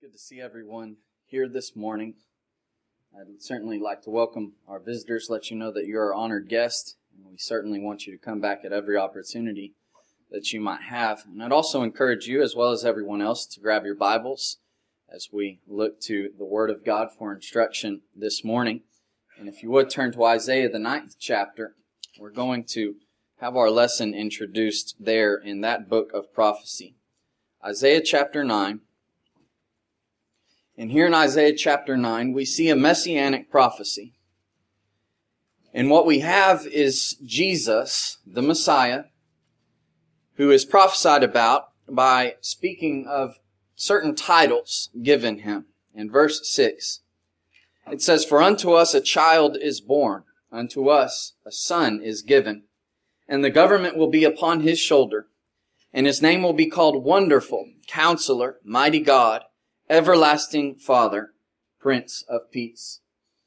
Good to see everyone here this morning. I'd certainly like to welcome our visitors, let you know that you're our honored guest, and we certainly want you to come back at every opportunity that you might have. And I'd also encourage you, as well as everyone else, to grab your Bibles as we look to the Word of God for instruction this morning. And if you would turn to Isaiah, the 9th chapter, we're going to have our lesson introduced there in that book of prophecy. Isaiah chapter 9. And here in Isaiah chapter 9, we see a messianic prophecy. And what we have is Jesus, the Messiah, who is prophesied about by speaking of certain titles given him. In verse 6, it says, "For unto us a child is born, unto us a son is given, and the government will be upon his shoulder, and his name will be called Wonderful, Counselor, Mighty God, Everlasting Father, Prince of Peace."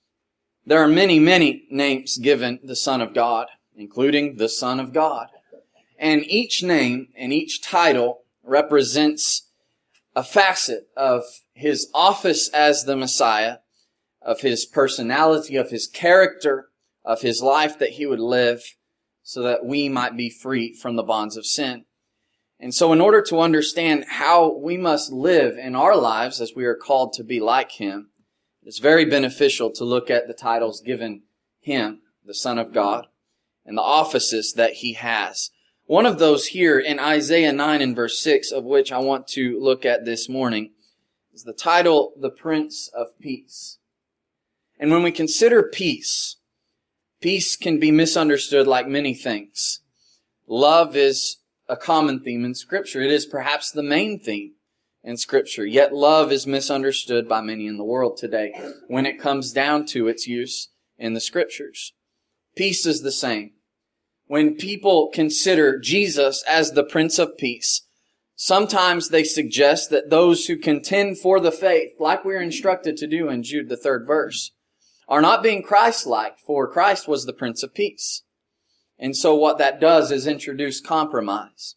There are many, many names given the Son of God, including the Son of God. And each name and each title represents a facet of his office as the Messiah, of his personality, of his character, of his life that he would live so that we might be free from the bonds of sin. And so in order to understand how we must live in our lives as we are called to be like him, it's very beneficial to look at the titles given him, the Son of God, and the offices that he has. One of those here in Isaiah 9 and verse 6, of which I want to look at this morning, is the title, the Prince of Peace. And when we consider peace, peace can be misunderstood like many things. Love is a common theme in Scripture. It is perhaps the main theme in Scripture. Yet love is misunderstood by many in the world today when it comes down to its use in the Scriptures. Peace is the same. When people consider Jesus as the Prince of Peace, sometimes they suggest that those who contend for the faith, like we're instructed to do in Jude the 3rd verse, are not being Christ-like, for Christ was the Prince of Peace. And so what that does is introduce compromise.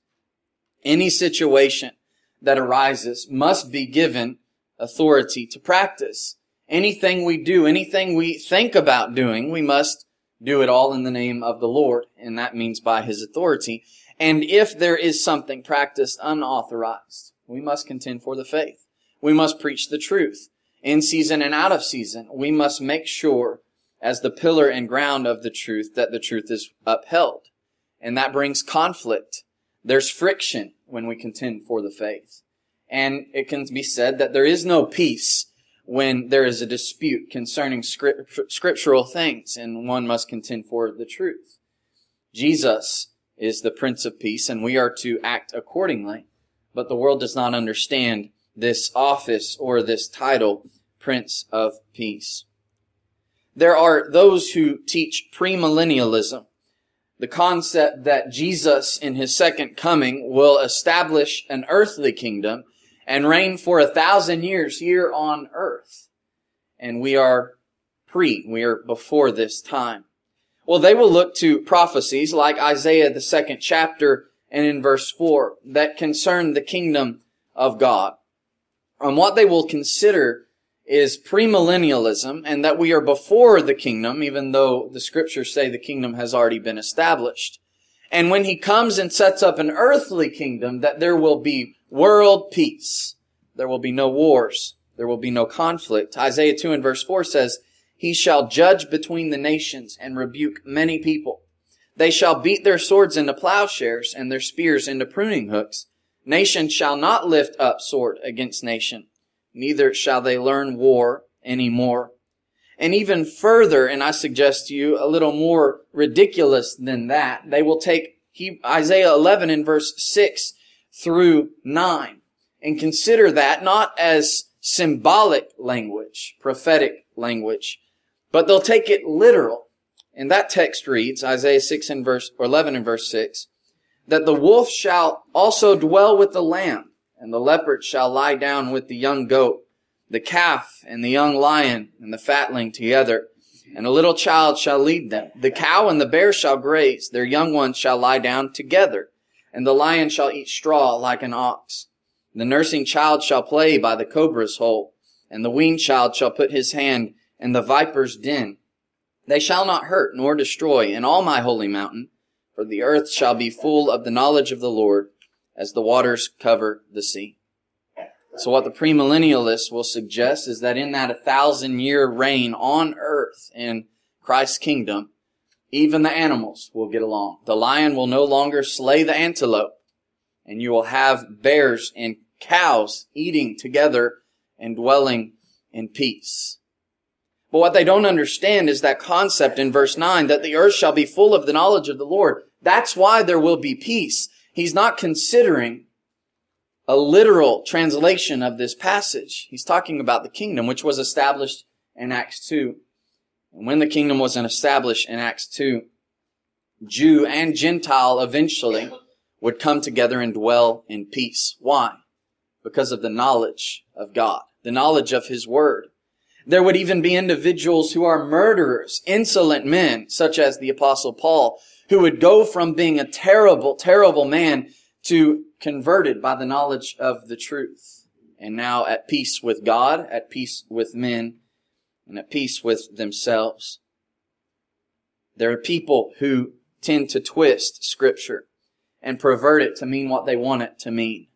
Any situation that arises must be given authority to practice. Anything we do, anything we think about doing, we must do it all in the name of the Lord. And that means by his authority. And if there is something practiced unauthorized, we must contend for the faith. We must preach the truth. In season and out of season, we must make sure as the pillar and ground of the truth, that the truth is upheld. And that brings conflict. There's friction when we contend for the faith. And it can be said that there is no peace when there is a dispute concerning scriptural things, and one must contend for the truth. Jesus is the Prince of Peace, and we are to act accordingly. But the world does not understand this office or this title, Prince of Peace. There are those who teach premillennialism, the concept that Jesus in his second coming will establish an earthly kingdom and reign for 1,000 years here on earth. And we are before this time. Well, they will look to prophecies like Isaiah the 2nd chapter and in verse 4 that concern the kingdom of God. And what they will consider is premillennialism, and that we are before the kingdom, even though the scriptures say the kingdom has already been established. And when he comes and sets up an earthly kingdom, that there will be world peace. There will be no wars. There will be no conflict. Isaiah 2 and verse 4 says, "He shall judge between the nations and rebuke many people. They shall beat their swords into plowshares and their spears into pruning hooks. Nation shall not lift up sword against nation. Neither shall they learn war anymore." And even further, and I suggest to you a little more ridiculous than that, they will take Isaiah 11 in verse 6 through 9 and consider that not as symbolic language, prophetic language, but they'll take it literal. And that text reads, Isaiah 11 and verse 6, "That the wolf shall also dwell with the lamb, and the leopard shall lie down with the young goat, the calf and the young lion and the fatling together, and a little child shall lead them. The cow and the bear shall graze, their young ones shall lie down together, and the lion shall eat straw like an ox. The nursing child shall play by the cobra's hole, and the weaned child shall put his hand in the viper's den. They shall not hurt nor destroy in all my holy mountain, for the earth shall be full of the knowledge of the Lord, as the waters cover the sea. So what the premillennialists will suggest is that in that 1,000-year reign on earth in Christ's kingdom, even the animals will get along. The lion will no longer slay the antelope, and you will have bears and cows eating together and dwelling in peace. But what they don't understand is that concept in verse 9, that the earth shall be full of the knowledge of the Lord. That's why there will be peace. He's not considering a literal translation of this passage. He's talking about the kingdom, which was established in Acts 2. And when the kingdom was established in Acts 2, Jew and Gentile eventually would come together and dwell in peace. Why? Because of the knowledge of God, the knowledge of His Word. There would even be individuals who are murderers, insolent men, such as the Apostle Paul, who would go from being a terrible, terrible man to converted by the knowledge of the truth. And now at peace with God, at peace with men, and at peace with themselves. There are people who tend to twist Scripture and pervert it to mean what they want it to mean.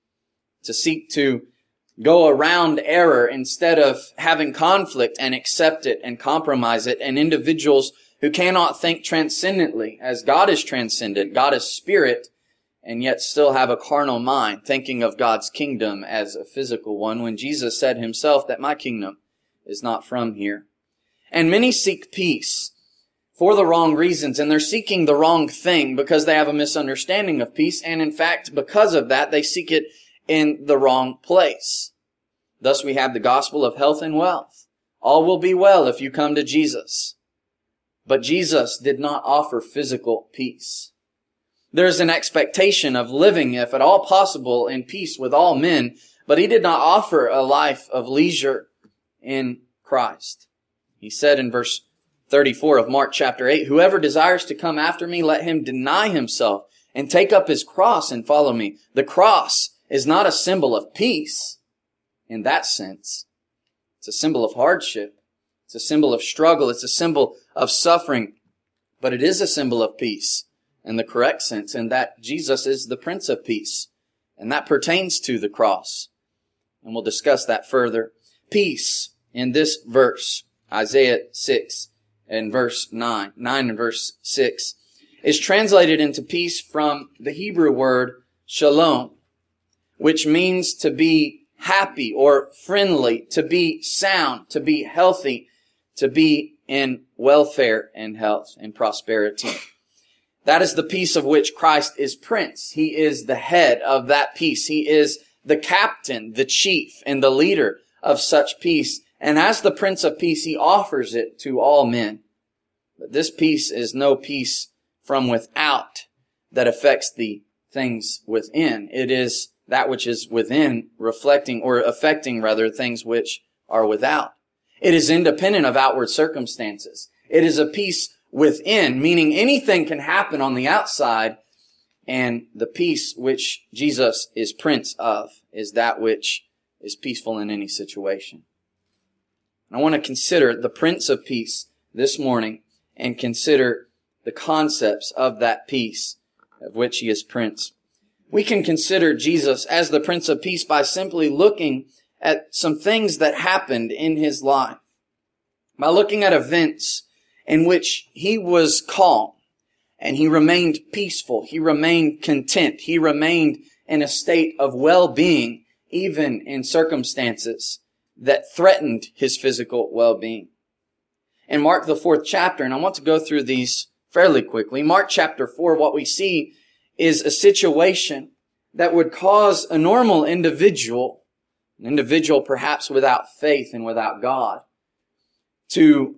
To seek to go around error instead of having conflict and accept it and compromise it. And individuals who cannot think transcendently, as God is transcendent, God is spirit, and yet still have a carnal mind, thinking of God's kingdom as a physical one, when Jesus said Himself that my kingdom is not from here. And many seek peace for the wrong reasons, and they're seeking the wrong thing because they have a misunderstanding of peace, and in fact, because of that, they seek it in the wrong place. Thus we have the gospel of health and wealth. All will be well if you come to Jesus. But Jesus did not offer physical peace. There's an expectation of living, if at all possible, in peace with all men, but He did not offer a life of leisure in Christ. He said in verse 34 of Mark chapter 8, whoever desires to come after me, let him deny himself and take up his cross and follow me. The cross is not a symbol of peace in that sense. It's a symbol of hardship. It's a symbol of struggle. It's a symbol of suffering. But it is a symbol of peace in the correct sense, in that Jesus is the Prince of Peace. And that pertains to the cross. And we'll discuss that further. Peace in this verse, Isaiah 6 and verse 9 and verse 6, is translated into peace from the Hebrew word shalom, which means to be happy or friendly, to be sound, to be healthy, to be in welfare and health and prosperity. That is the peace of which Christ is Prince. He is the head of that peace. He is the captain, the chief, and the leader of such peace. And as the Prince of Peace, He offers it to all men. But this peace is no peace from without that affects the things within. It is that which is within reflecting or affecting rather things which are without. It is independent of outward circumstances. It is a peace within, meaning anything can happen on the outside, and the peace which Jesus is Prince of is that which is peaceful in any situation. I want to consider the Prince of Peace this morning and consider the concepts of that peace of which He is Prince. We can consider Jesus as the Prince of Peace by simply looking at some things that happened in His life. By looking at events in which He was calm and He remained peaceful. He remained content. He remained in a state of well-being, even in circumstances that threatened His physical well-being. In Mark, the 4th chapter, and I want to go through these fairly quickly. Mark chapter 4, what we see is a situation that would cause a normal individual, an individual perhaps without faith and without God, to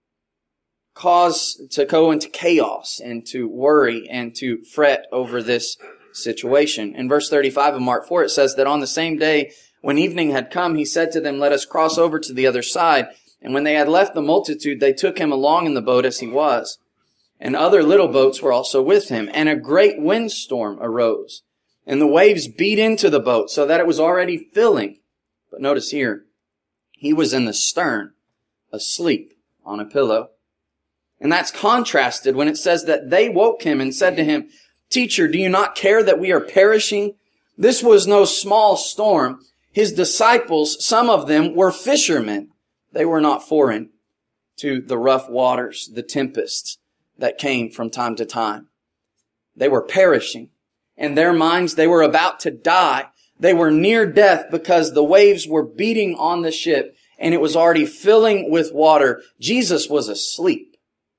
go into chaos and to worry and to fret over this situation. In verse 35 of Mark 4, it says that on the same day when evening had come, He said to them, let us cross over to the other side. And when they had left the multitude, they took Him along in the boat as He was. And other little boats were also with Him. And a great windstorm arose. And the waves beat into the boat so that it was already filling. But notice here, he was in the stern, asleep on a pillow. And that's contrasted when it says that they woke him and said to him, "Teacher, do you not care that we are perishing?" This was no small storm. His disciples, some of them were fishermen. They were not foreign to the rough waters, the tempests that came from time to time. They were perishing. In their minds, they were about to die. They were near death because the waves were beating on the ship and it was already filling with water. Jesus was asleep.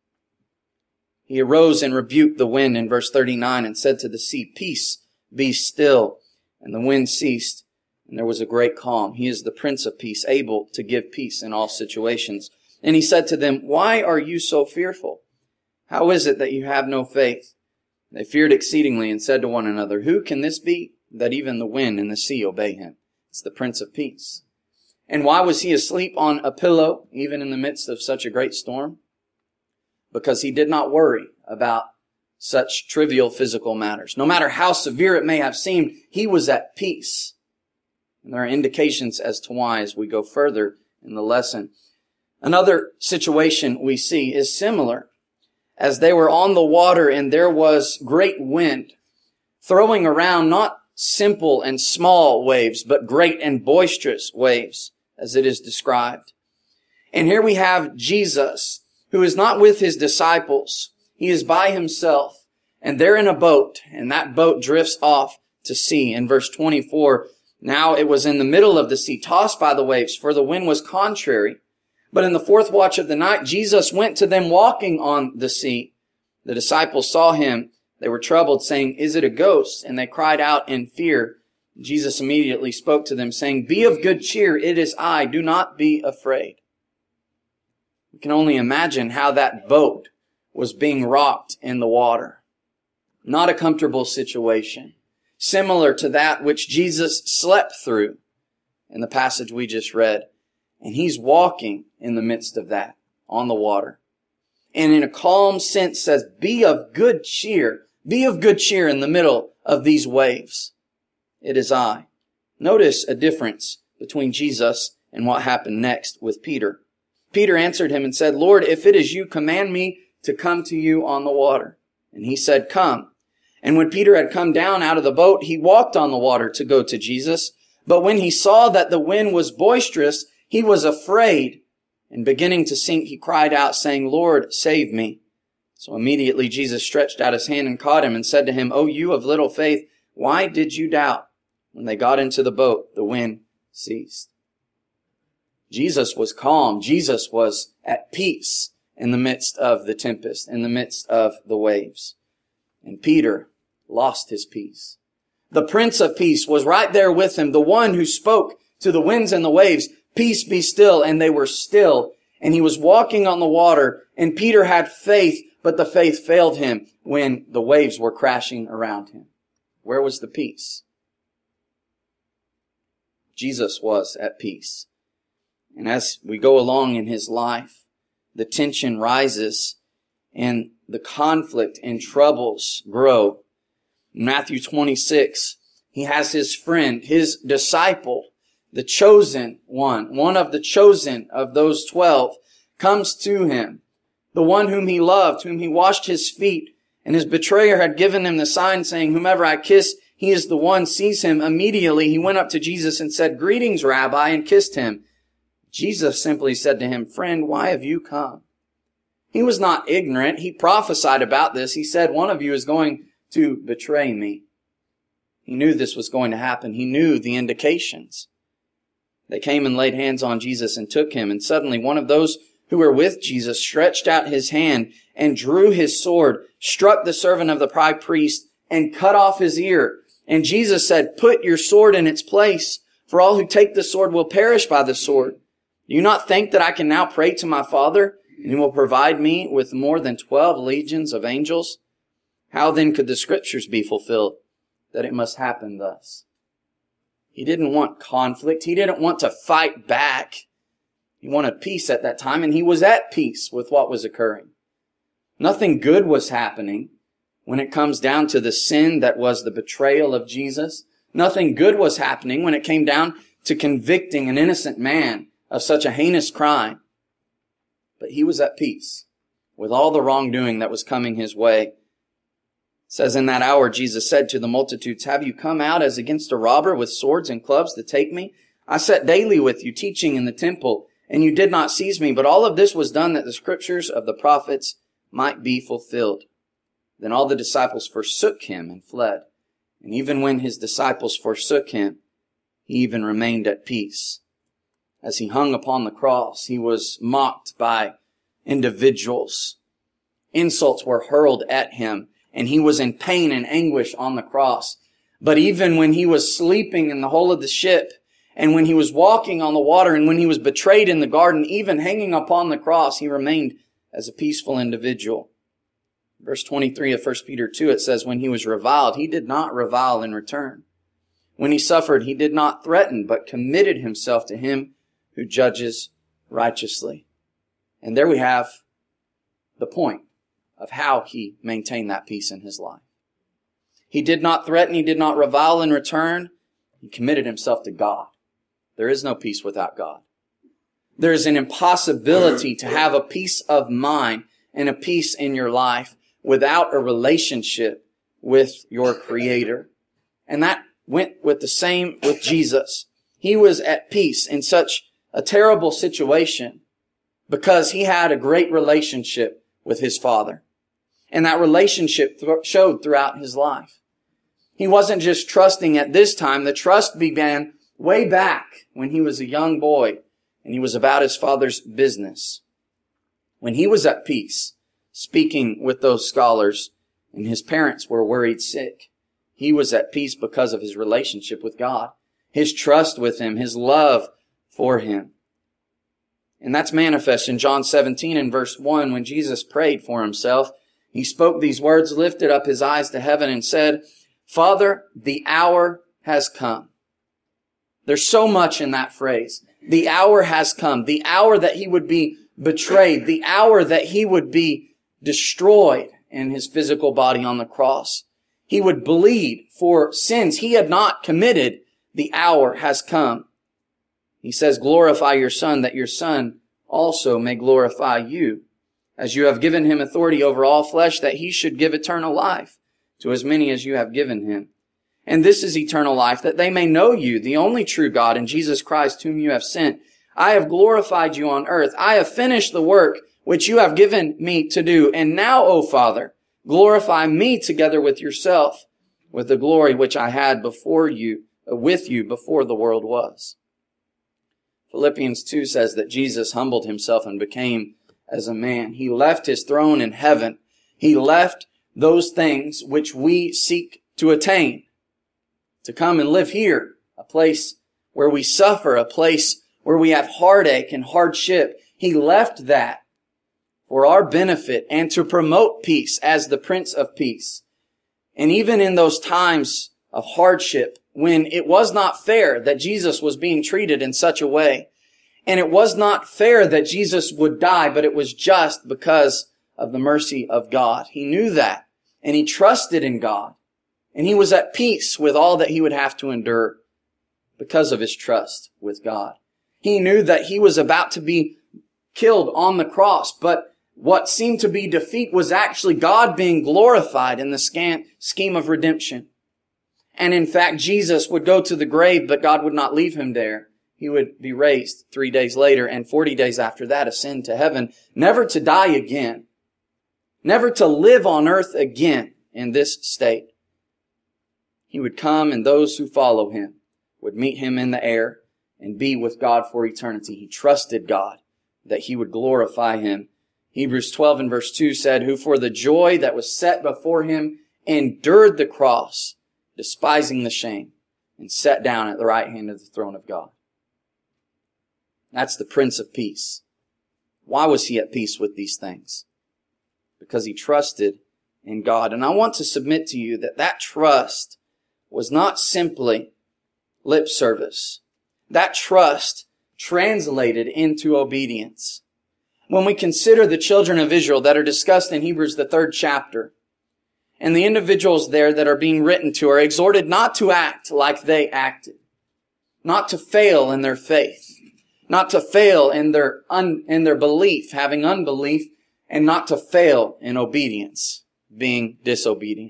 He arose and rebuked the wind in verse 39 and said to the sea, "Peace, be still." And the wind ceased, and there was a great calm. He is the Prince of Peace, able to give peace in all situations. And he said to them, "Why are you so fearful? How is it that you have no faith?" They feared exceedingly and said to one another, "Who can this be, that even the wind and the sea obey him?" It's the Prince of Peace. And why was he asleep on a pillow, even in the midst of such a great storm? Because he did not worry about such trivial physical matters. No matter how severe it may have seemed, he was at peace. And there are indications as to why as we go further in the lesson. Another situation we see is similar. As they were on the water and there was great wind, throwing around not simple and small waves, but great and boisterous waves, as it is described. And here we have Jesus, who is not with his disciples. He is by himself, and they're in a boat, and that boat drifts off to sea. In verse 24, now it was in the middle of the sea, tossed by the waves, for the wind was contrary. But in the fourth watch of the night, Jesus went to them walking on the sea. The disciples saw him. They were troubled, saying, "Is it a ghost?" And they cried out in fear. Jesus immediately spoke to them, saying, "Be of good cheer, it is I, do not be afraid." We can only imagine how that boat was being rocked in the water. Not a comfortable situation. Similar to that which Jesus slept through in the passage we just read. And he's walking in the midst of that on the water. And in a calm sense says, "Be of good cheer." Be of good cheer in the middle of these waves. It is I. Notice a difference between Jesus and what happened next with Peter. Peter answered him and said, "Lord, if it is you, command me to come to you on the water." And he said, "Come." And when Peter had come down out of the boat, he walked on the water to go to Jesus. But when he saw that the wind was boisterous, he was afraid. And beginning to sink, he cried out, saying, "Lord, save me." So immediately Jesus stretched out his hand and caught him and said to him, "O you of little faith, why did you doubt?" When they got into the boat, the wind ceased. Jesus was calm. Jesus was at peace in the midst of the tempest, in the midst of the waves. And Peter lost his peace. The Prince of Peace was right there with him, the one who spoke to the winds and the waves, "Peace, be still," and they were still. And he was walking on the water, and Peter had faith, but the faith failed him when the waves were crashing around him. Where was the peace? Jesus was at peace. And as we go along in his life, the tension rises and the conflict and troubles grow. In Matthew 26, he has his friend, his disciple, the chosen one of the chosen of those 12, comes to him, the one whom he loved, whom he washed his feet, and his betrayer had given him the sign saying, "Whomever I kiss, he is the one," sees him. Immediately he went up to Jesus and said, "Greetings, Rabbi," and kissed him. Jesus simply said to him, "Friend, why have you come?" He was not ignorant. He prophesied about this. He said, "One of you is going to betray me." He knew this was going to happen. He knew the indications. They came and laid hands on Jesus and took him. And suddenly one of those who were with Jesus stretched out his hand and drew his sword, struck the servant of the high priest, and cut off his ear. And Jesus said, "Put your sword in its place, for all who take the sword will perish by the sword. Do you not think that I can now pray to my Father, and he will provide me with more than 12 legions of angels? How then could the scriptures be fulfilled, that it must happen thus?" He didn't want conflict. He didn't want to fight back. He wanted peace at that time, and he was at peace with what was occurring. Nothing good was happening when it comes down to the sin that was the betrayal of Jesus. Nothing good was happening when it came down to convicting an innocent man of such a heinous crime. But he was at peace with all the wrongdoing that was coming his way. It says, in that hour Jesus said to the multitudes, have you come out as against a robber with swords and clubs to take me? I sat daily with you teaching in the temple, and you did not seize me. But all of this was done that the scriptures of the prophets might be fulfilled. Then all the disciples forsook him and fled. And even when his disciples forsook him, he even remained at peace. As he hung upon the cross, he was mocked by individuals. Insults were hurled at him, and he was in pain and anguish on the cross. But even when he was sleeping in the hull of the ship, and when he was walking on the water, and when he was betrayed in the garden, even hanging upon the cross, he remained as a peaceful individual. Verse 23 of 1 Peter 2, it says, when he was reviled, he did not revile in return. When he suffered, he did not threaten, but committed himself to him who judges righteously. And there we have the point of how he maintained that peace in his life. He did not threaten, he did not revile in return. He committed himself to God. There is no peace without God. There is an impossibility to have a peace of mind and a peace in your life without a relationship with your Creator. And that went with the same with Jesus. He was at peace in such a terrible situation because he had a great relationship with his Father. And that relationship showed throughout his life. He wasn't just trusting at this time. The trust began way back when he was a young boy and he was about his Father's business. When he was at peace, speaking with those scholars, and his parents were worried sick, he was at peace because of his relationship with God, his trust with him, his love for him. And that's manifest in John 17 and verse 1 when Jesus prayed for himself. He spoke these words, lifted up his eyes to heaven and said, Father, the hour has come. There's so much in that phrase. The hour has come. The hour that he would be betrayed. The hour that he would be destroyed in his physical body on the cross. He would bleed for sins he had not committed. The hour has come. He says, glorify your Son, that your Son also may glorify you, as you have given him authority over all flesh, that he should give eternal life to as many as you have given him. And this is eternal life, that they may know you, the only true God, and Jesus Christ, whom you have sent. I have glorified you on earth. I have finished the work which you have given me to do. And now, O Father, glorify me together with yourself, with the glory which I had with you before the world was. Philippians 2 says that Jesus humbled himself and became as a man. He left his throne in heaven. He left those things which we seek to attain, to come and live here, a place where we suffer, a place where we have heartache and hardship. He left that for our benefit and to promote peace as the Prince of Peace. And even in those times of hardship, when it was not fair that Jesus was being treated in such a way, and it was not fair that Jesus would die, but it was just because of the mercy of God. He knew that, and he trusted in God, and he was at peace with all that he would have to endure because of his trust with God. He knew that he was about to be killed on the cross, but what seemed to be defeat was actually God being glorified in the scheme of redemption. And in fact, Jesus would go to the grave, but God would not leave him there. He would be raised 3 days later, and 40 days after that ascend to heaven, never to die again, never to live on earth again in this state. He would come, and those who follow him would meet him in the air and be with God for eternity. He trusted God that he would glorify him. Hebrews 12 and verse 2 said, who for the joy that was set before him endured the cross, despising the shame, and sat down at the right hand of the throne of God. That's the Prince of Peace. Why was he at peace with these things? Because he trusted in God. And I want to submit to you that that trust was not simply lip service. That trust translated into obedience. When we consider the children of Israel that are discussed in Hebrews, the 3rd chapter, And the individuals there that are being written to are exhorted not to act like they acted, not to fail in their faith, not to fail in their belief, having unbelief, and not to fail in obedience, being disobedient.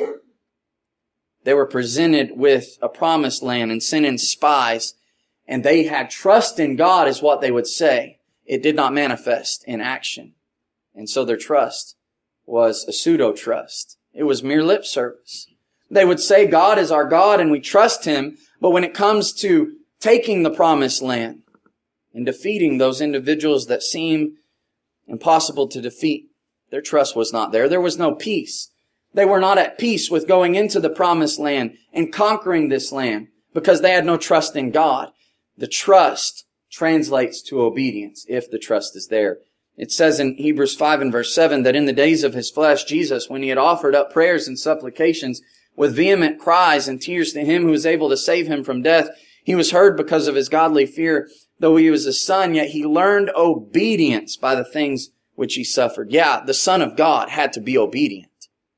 They were presented with a promised land and sent in spies, and they had trust in God is what they would say. It did not manifest in action. And so their trust was a pseudo-trust. It was mere lip service. They would say God is our God and we trust Him, but when it comes to taking the promised land and defeating those individuals that seem impossible to defeat, their trust was not there. There was no peace. They were not at peace with going into the promised land and conquering this land because they had no trust in God. The trust translates to obedience if the trust is there. It says in Hebrews 5 and verse 7 that in the days of His flesh, Jesus, when He had offered up prayers and supplications with vehement cries and tears to Him who was able to save Him from death, He was heard because of His godly fear. Though He was a son, yet He learned obedience by the things which He suffered. Yeah, the Son of God had to be obedient.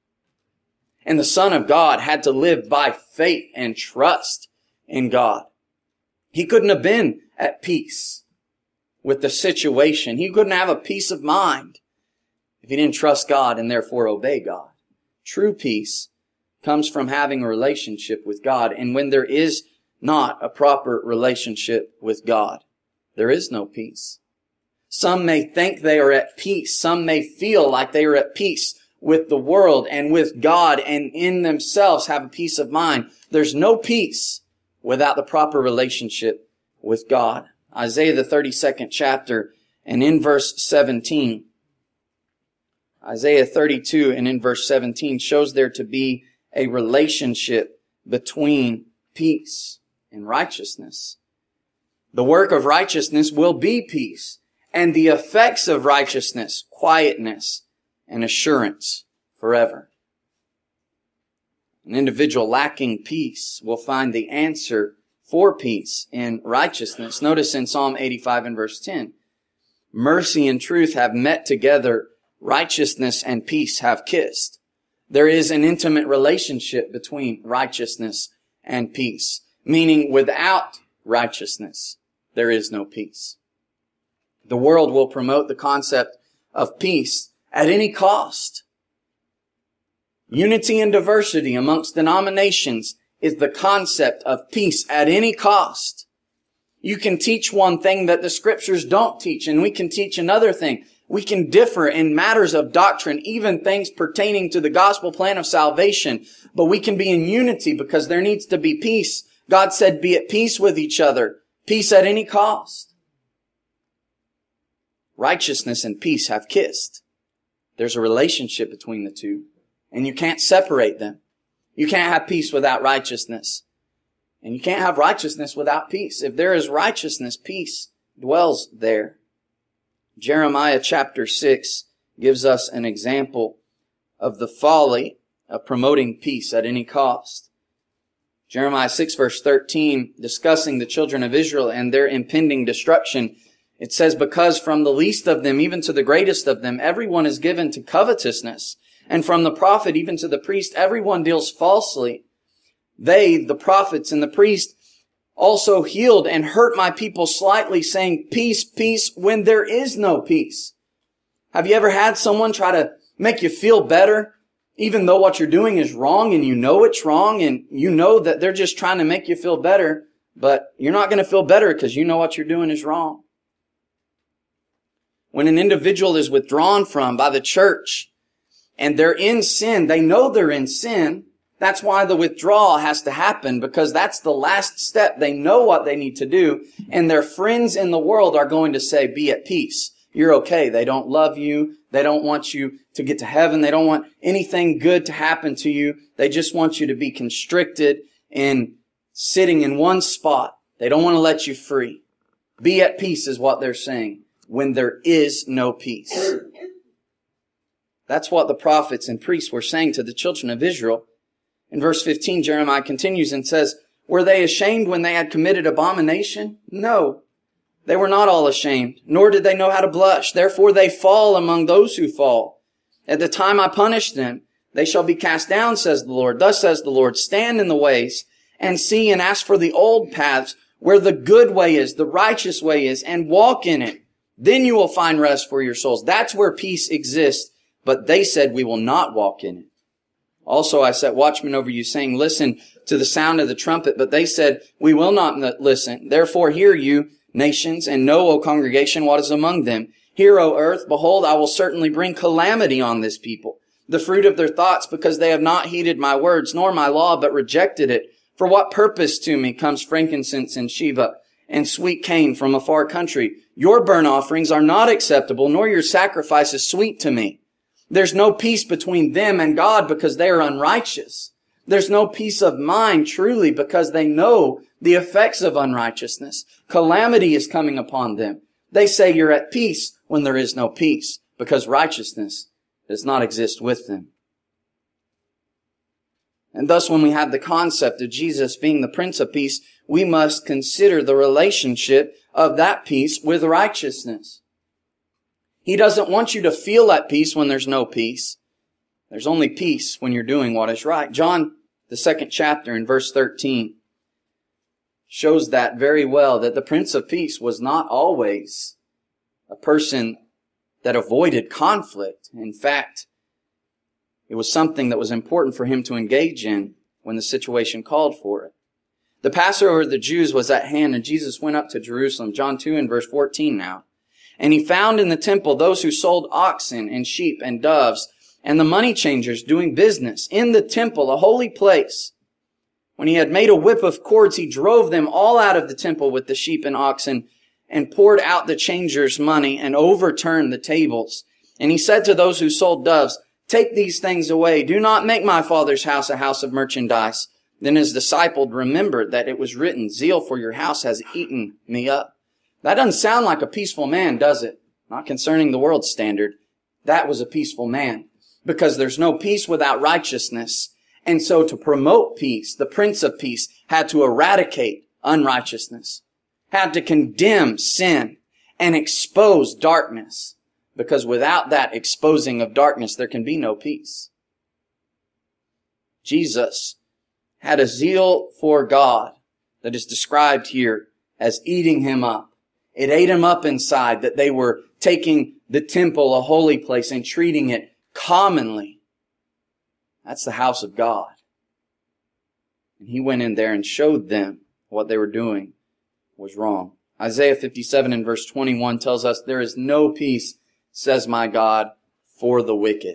And the Son of God had to live by faith and trust in God. He couldn't have been at peace with the situation. He couldn't have a peace of mind if he didn't trust God and therefore obey God. True peace comes from having a relationship with God. And when there is not a proper relationship with God, there is no peace. Some may think they are at peace. Some may feel like they are at peace with the world and with God and in themselves have a peace of mind. There's no peace without the proper relationship with God. Isaiah the 32nd chapter and in verse 17, Isaiah 32 and in verse 17 shows there to be a relationship between peace and righteousness. The work of righteousness will be peace, and the effects of righteousness, quietness and assurance forever. An individual lacking peace will find the answer for peace in righteousness. Notice in Psalm 85 and verse 10, mercy and truth have met together, righteousness and peace have kissed. There is an intimate relationship between righteousness and peace, meaning without righteousness, there is no peace. The world will promote the concept of peace at any cost. Unity and diversity amongst denominations is the concept of peace at any cost. You can teach one thing that the Scriptures don't teach, and we can teach another thing. We can differ in matters of doctrine, even things pertaining to the gospel plan of salvation, but we can be in unity because there needs to be peace. God said, be at peace with each other. Peace at any cost. Righteousness and peace have kissed. There's a relationship between the two, and you can't separate them. You can't have peace without righteousness, and you can't have righteousness without peace. If there is righteousness, peace dwells there. Jeremiah chapter 6 gives us an example of the folly of promoting peace at any cost. Jeremiah 6 verse 13, discussing the children of Israel and their impending destruction, it says, because from the least of them even to the greatest of them, everyone is given to covetousness. And from the prophet even to the priest, everyone deals falsely. They, the prophets and the priest, also healed and hurt my people slightly, saying, peace, peace, when there is no peace. Have you ever had someone try to make you feel better, even though what you're doing is wrong and you know it's wrong and you know that they're just trying to make you feel better, but you're not going to feel better because you know what you're doing is wrong? When an individual is withdrawn from by the church and they're in sin, they know they're in sin. That's why the withdrawal has to happen, because that's the last step. They know what they need to do, and their friends in the world are going to say, be at peace. You're okay. They don't love you. They don't want you to get to heaven. They don't want anything good to happen to you. They just want you to be constricted and sitting in one spot. They don't want to let you free. Be at peace is what they're saying when there is no peace. That's what the prophets and priests were saying to the children of Israel. In verse 15, Jeremiah continues and says, were they ashamed when they had committed abomination? No, they were not all ashamed, nor did they know how to blush. Therefore they fall among those who fall. At the time I punished them, They shall be cast down, says the Lord. Thus says the Lord, stand in the ways and see and ask for the old paths where the good way is, the righteous way is, and walk in it. Then you will find rest for your souls. That's where peace exists. But they said, we will not walk in it. Also, I set watchmen over you, saying, listen to the sound of the trumpet. But they said, we will not listen. Therefore, hear you, nations, and know, O congregation, what is among them. Hear, O earth, behold, I will certainly bring calamity on this people, the fruit of their thoughts, because they have not heeded my words, nor my law, but rejected it. For what purpose to me comes frankincense and Sheba, and sweet cane from a far country? Your burnt offerings are not acceptable, nor your sacrifices sweet to me. There's no peace between them and God because they are unrighteous. There's no peace of mind truly because they know the effects of unrighteousness. Calamity is coming upon them. They say you're at peace when there is no peace because righteousness does not exist with them. And thus when we have the concept of Jesus being the Prince of Peace, we must consider the relationship of that peace with righteousness. He doesn't want you to feel at peace when there's no peace. There's only peace when you're doing what is right. John, the 2nd chapter in verse 13, shows that very well, that the Prince of Peace was not always a person that avoided conflict. In fact, it was something that was important for him to engage in when the situation called for it. The Passover of the Jews was at hand, and Jesus went up to Jerusalem. John 2 and verse 14 now. And he found in the temple those who sold oxen and sheep and doves, and the money changers doing business in the temple, a holy place. When he had made a whip of cords, he drove them all out of the temple with the sheep and oxen, and poured out the changers' money, and overturned the tables. And he said to those who sold doves, take these things away. Do not make my Father's house a house of merchandise. Then his disciple remembered that it was written, zeal for your house has eaten me up. That doesn't sound like a peaceful man, does it? Not concerning the world's standard. That was a peaceful man. Because there's no peace without righteousness. And so to promote peace, the Prince of Peace had to eradicate unrighteousness, had to condemn sin and expose darkness. Because without that exposing of darkness, there can be no peace. Jesus had a zeal for God that is described here as eating him up. It ate him up inside, that they were taking the temple, a holy place, and treating it commonly. That's the house of God. And he went in there and showed them what they were doing was wrong. Isaiah 57 and verse 21 tells us, there is no peace, says my God, for the wicked.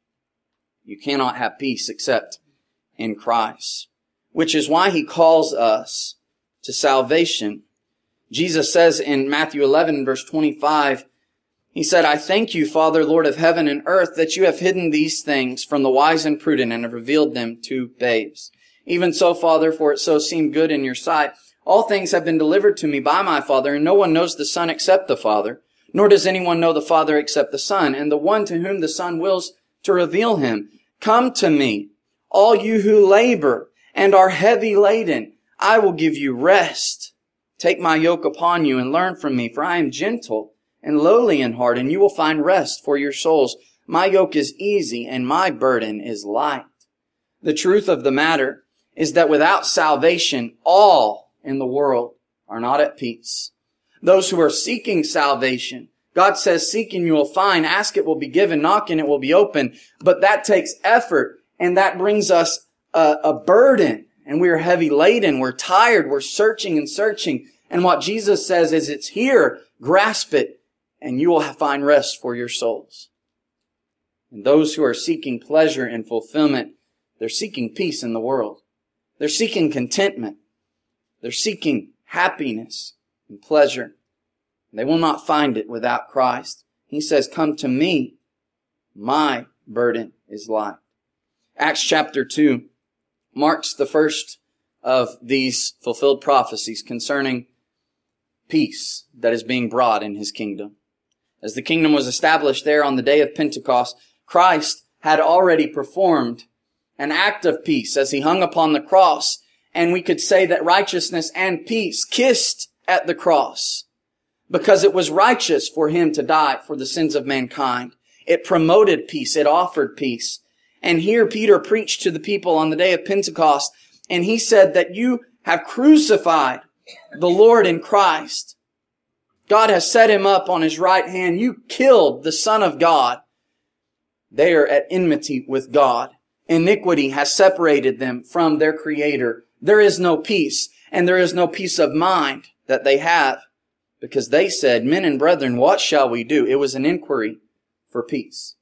You cannot have peace except in Christ, which is why he calls us to salvation. Jesus says in Matthew 11, verse 25, he said, I thank you, Father, Lord of heaven and earth, that you have hidden these things from the wise and prudent and have revealed them to babes. Even so, Father, for it so seemed good in your sight. All things have been delivered to me by my Father, and no one knows the Son except the Father, nor does anyone know the Father except the Son, and the one to whom the Son wills to reveal him. Come to me, all you who labor and are heavy laden. I will give you rest. Take my yoke upon you and learn from me, for I am gentle and lowly in heart, and you will find rest for your souls. My yoke is easy and my burden is light. The truth of the matter is that without salvation, all in the world are not at peace. Those who are seeking salvation, God says, seek and you will find, ask it will be given, knock and it will be open. But that takes effort, and that brings us a burden. And we are heavy laden, we're tired, we're searching and searching. And what Jesus says is, it's here, grasp it, and you will find rest for your souls. And those who are seeking pleasure and fulfillment, they're seeking peace in the world. They're seeking contentment. They're seeking happiness and pleasure. They will not find it without Christ. He says, come to me. My burden is light. Acts chapter 2 marks the first of these fulfilled prophecies concerning peace that is being brought in his kingdom. As the kingdom was established there on the day of Pentecost, Christ had already performed an act of peace as he hung upon the cross. And we could say that righteousness and peace kissed at the cross because it was righteous for him to die for the sins of mankind. It promoted peace. It offered peace. And here Peter preached to the people on the day of Pentecost, and he said that you have crucified the Lord in Christ. God has set him up on his right hand. You killed the Son of God. They are at enmity with God. Iniquity has separated them from their Creator. There is no peace, and there is no peace of mind that they have, because they said, men and brethren, what shall we do? It was an inquiry for peace.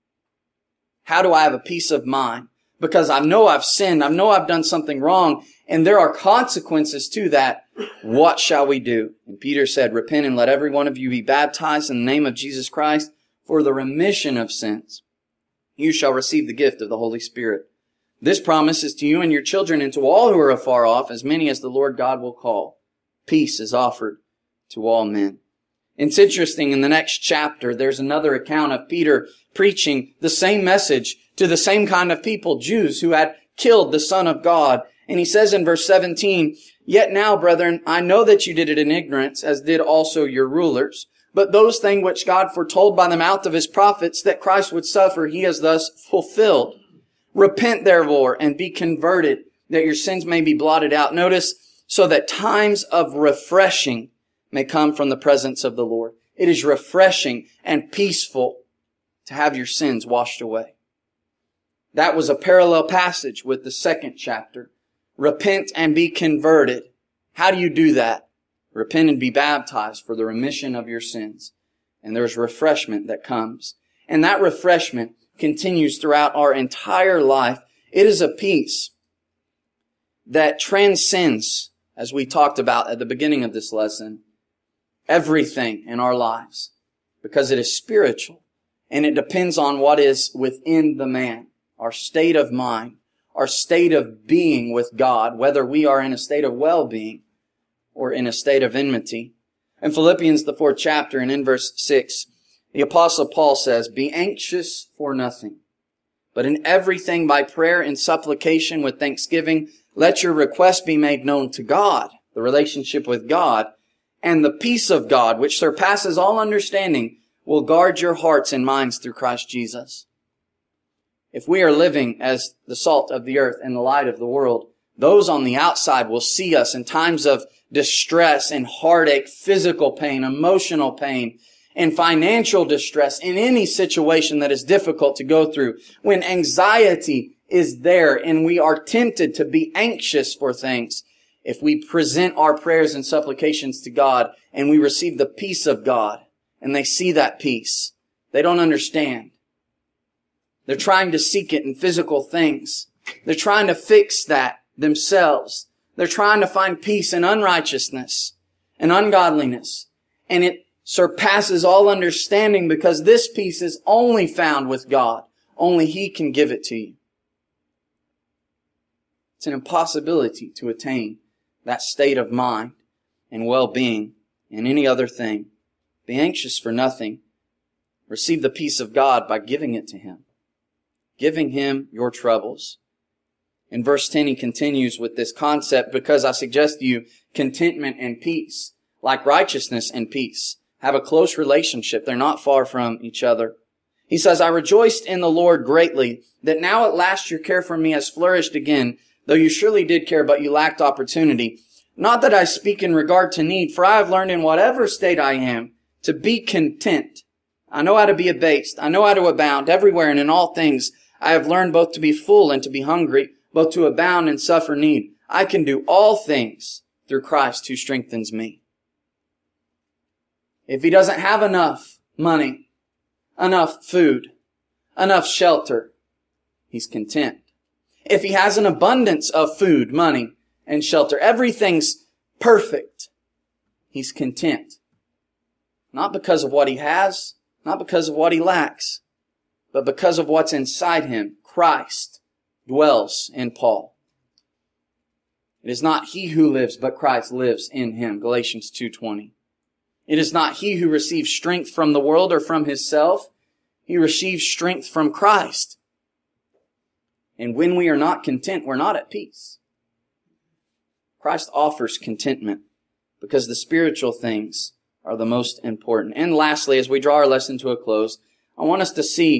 How do I have a peace of mind? Because I know I've sinned. I know I've done something wrong, and there are consequences to that. What shall we do? And Peter said, repent and let every one of you be baptized in the name of Jesus Christ for the remission of sins. You shall receive the gift of the Holy Spirit. This promise is to you and your children and to all who are afar off, as many as the Lord God will call. Peace is offered to all men. It's interesting, in the next chapter, there's another account of Peter preaching the same message to the same kind of people, Jews who had killed the Son of God. And he says in verse 17, yet now, brethren, I know that you did it in ignorance, as did also your rulers. But those things which God foretold by the mouth of his prophets that Christ would suffer, he has thus fulfilled. Repent therefore and be converted, that your sins may be blotted out. Notice, so that times of refreshing may come from the presence of the Lord. It is refreshing and peaceful to have your sins washed away. That was a parallel passage with the second chapter. Repent and be converted. How do you do that? Repent and be baptized for the remission of your sins. And there's refreshment that comes. And that refreshment continues throughout our entire life. It is a peace that transcends, as we talked about at the beginning of this lesson, everything in our lives, because it is spiritual and it depends on what is within the man, our state of mind, our state of being with God, whether we are in a state of well-being or in a state of enmity. In Philippians, the 4th chapter, and in verse 6, the Apostle Paul says, be anxious for nothing, but in everything by prayer and supplication with thanksgiving, let your requests be made known to God, the relationship with God, and the peace of God, which surpasses all understanding, will guard your hearts and minds through Christ Jesus. If we are living as the salt of the earth and the light of the world, those on the outside will see us in times of distress and heartache, physical pain, emotional pain, and financial distress, in any situation that is difficult to go through. When anxiety is there and we are tempted to be anxious for things, if we present our prayers and supplications to God and we receive the peace of God and they see that peace, they don't understand. They're trying to seek it in physical things. They're trying to fix that themselves. They're trying to find peace in unrighteousness and ungodliness. And it surpasses all understanding, because this peace is only found with God. Only He can give it to you. It's an impossibility to attain that state of mind and well-being in any other thing. Be anxious for nothing. Receive the peace of God by giving it to Him. Giving Him your troubles. In verse 10, he continues with this concept, because I suggest to you contentment and peace, like righteousness and peace, have a close relationship. They're not far from each other. He says, I rejoiced in the Lord greatly that now at last your care for me has flourished again, though you surely did care, but you lacked opportunity. Not that I speak in regard to need, for I have learned in whatever state I am to be content. I know how to be abased. I know how to abound everywhere and in all things. I have learned both to be full and to be hungry, both to abound and suffer need. I can do all things through Christ who strengthens me. If he doesn't have enough money, enough food, enough shelter, he's content. If he has an abundance of food, money, and shelter, everything's perfect, he's content. Not because of what he has, not because of what he lacks, but because of what's inside him. Christ dwells in Paul. It is not he who lives, but Christ lives in him. Galatians 2:20. It is not he who receives strength from the world or from himself. He receives strength from Christ. And when we are not content, we're not at peace. Christ offers contentment because the spiritual things are the most important. And lastly, as we draw our lesson to a close, I want us to see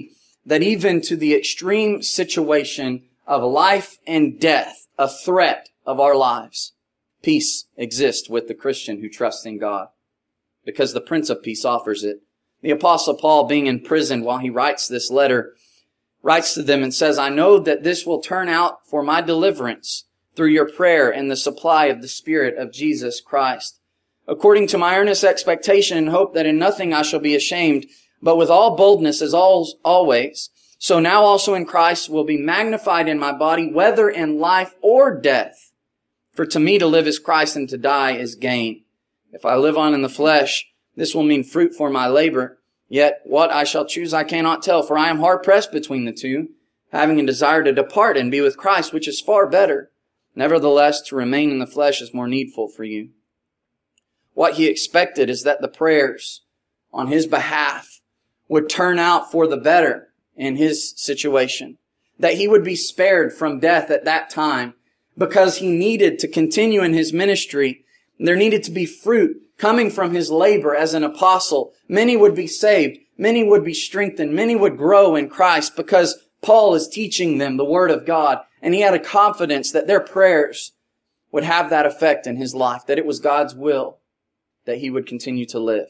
that even to the extreme situation of life and death, a threat of our lives, peace exists with the Christian who trusts in God, because the Prince of Peace offers it. The Apostle Paul, being in prison while he writes this letter, writes to them and says, I know that this will turn out for my deliverance through your prayer and the supply of the Spirit of Jesus Christ, according to my earnest expectation and hope that in nothing I shall be ashamed, but with all boldness as always. So now also in Christ will be magnified in my body, whether in life or death. For to me to live is Christ, and to die is gain. If I live on in the flesh, this will mean fruit for my labor. Yet what I shall choose I cannot tell, for I am hard pressed between the two, having a desire to depart and be with Christ, which is far better. Nevertheless, to remain in the flesh is more needful for you. What he expected is that the prayers on his behalf would turn out for the better in his situation, that he would be spared from death at that time because he needed to continue in his ministry. There needed to be fruit coming from his labor as an apostle. Many would be saved. Many would be strengthened. Many would grow in Christ because Paul is teaching them the Word of God. And he had a confidence that their prayers would have that effect in his life, that it was God's will that he would continue to live.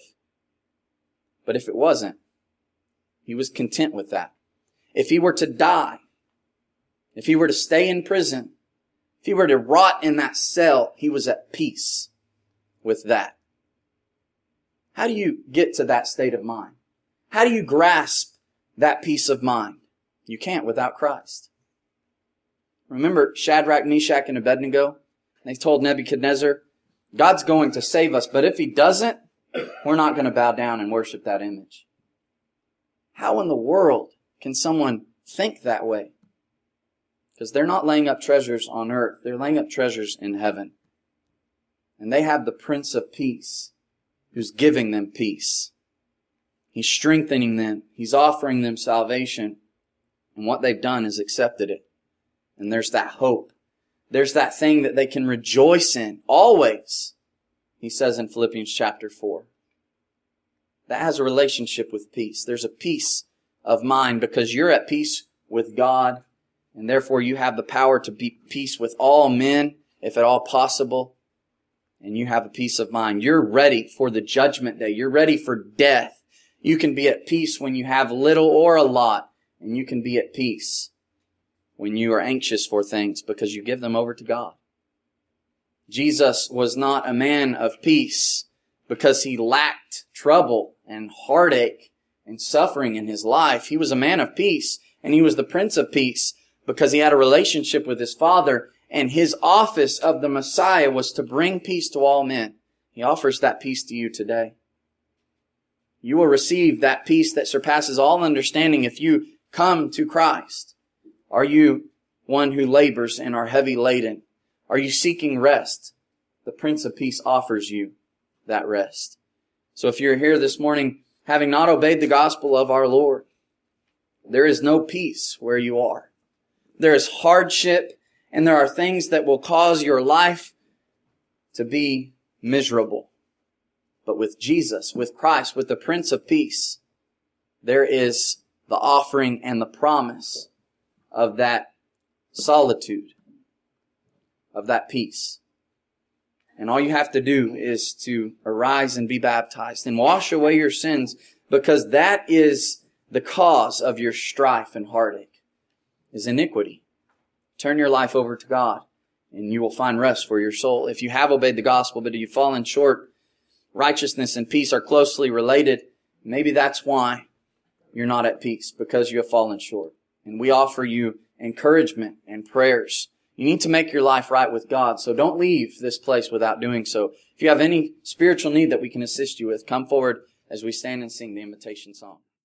But if it wasn't, he was content with that. If he were to die, if he were to stay in prison, if he were to rot in that cell, he was at peace with that. How do you get to that state of mind? How do you grasp that peace of mind? You can't without Christ. Remember Shadrach, Meshach, and Abednego? They told Nebuchadnezzar, God's going to save us, but if he doesn't, we're not going to bow down and worship that image. How in the world can someone think that way? Because they're not laying up treasures on earth. They're laying up treasures in heaven. And they have the Prince of Peace who's giving them peace. He's strengthening them. He's offering them salvation. And what they've done is accepted it. And there's that hope. There's that thing that they can rejoice in always, he says in Philippians chapter 4. That has a relationship with peace. There's a peace of mind because you're at peace with God, and therefore you have the power to be at peace with all men, if at all possible, and you have a peace of mind. You're ready for the judgment day. You're ready for death. You can be at peace when you have little or a lot, and you can be at peace when you are anxious for things because you give them over to God. Jesus was not a man of peace because he lacked trouble and heartache and suffering in his life. He was a man of peace, and he was the Prince of Peace because he had a relationship with his Father, and his office of the Messiah was to bring peace to all men. He offers that peace to you today. You will receive that peace that surpasses all understanding if you come to Christ. Are you one who labors and are heavy laden? Are you seeking rest? The Prince of Peace offers you that rest. So if you're here this morning having not obeyed the gospel of our Lord, there is no peace where you are. There is hardship, and there are things that will cause your life to be miserable. But with Jesus, with Christ, with the Prince of Peace, there is the offering and the promise of that solitude, of that peace. And all you have to do is to arise and be baptized and wash away your sins, because that is the cause of your strife and heartache, is iniquity. Turn your life over to God, and you will find rest for your soul. If you have obeyed the gospel, but you've fallen short, righteousness and peace are closely related. Maybe that's why you're not at peace, because you have fallen short. And we offer you encouragement and prayers. You need to make your life right with God, so don't leave this place without doing so. If you have any spiritual need that we can assist you with, come forward as we stand and sing the invitation song.